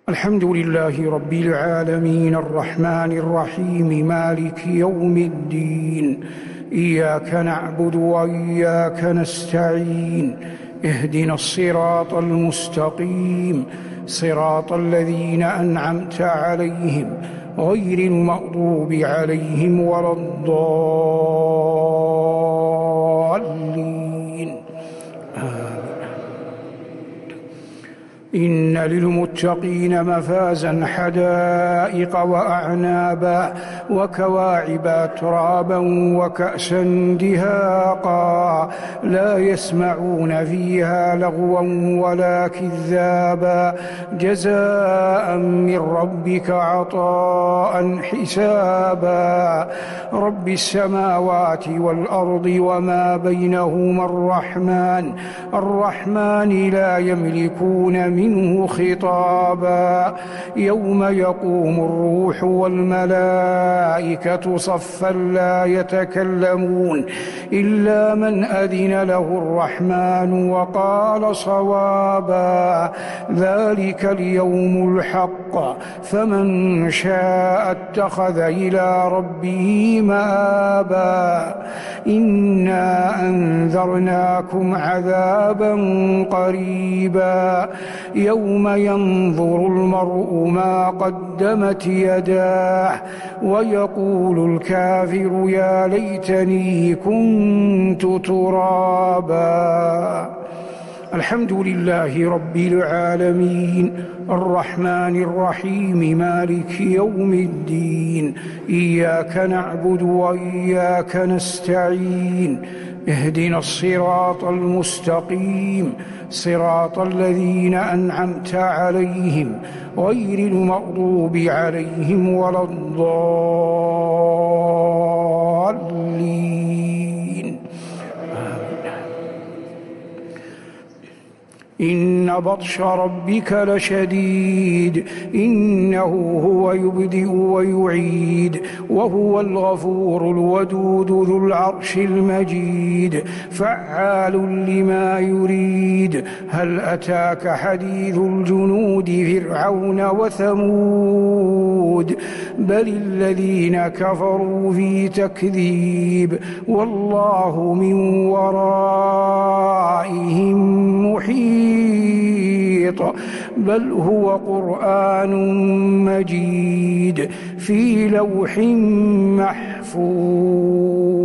الحمد لله رب العالمين الرحمن الرحيم مالك يوم الدين. إياك نعبد وإياك نستعين. اهدنا الصراط المستقيم، صراط الذين أنعمت عليهم غير المغضوب عليهم ولا الضالين. إن للمتقين مفازا حدائق وأعنابا وكواعب أترابا وكأسا دهاقا لا يسمعون فيها لغوا ولا كذابا جزاء من ربك عطاء حسابا. رب السماوات والأرض وما بينهما الرحمن لا يملكون منه خطابا. يوم يقوم الروح والملائكة صفا لا يتكلمون إلا من أذن له الرحمن وقال صوابا. ذلك اليوم الحق، فمن شاء اتخذ إلى ربه مآبا. إنا أنذرناكم عذابا قريبا يوم ينظر المرء ما قدمت يداه ويقول الكافر يا ليتني كنت ترابا. الحمد لله رب العالمين الرحمن الرحيم مالك يوم الدين. إياك نعبد وإياك نستعين. اهدنا الصراط المستقيم، صراط الذين أنعمت عليهم غير المغضوب عليهم ولا الضالين. إن بطش ربك لشديد إنه هو يبدئ ويعيد وهو الغفور الودود ذو العرش المجيد فعال لما يريد. هل أتاك حديث الجنود فرعون وثمود بل الذين كفروا في تكذيب والله من ورائهم محيط بل هو قرآن مجيد في لوح محفوظ.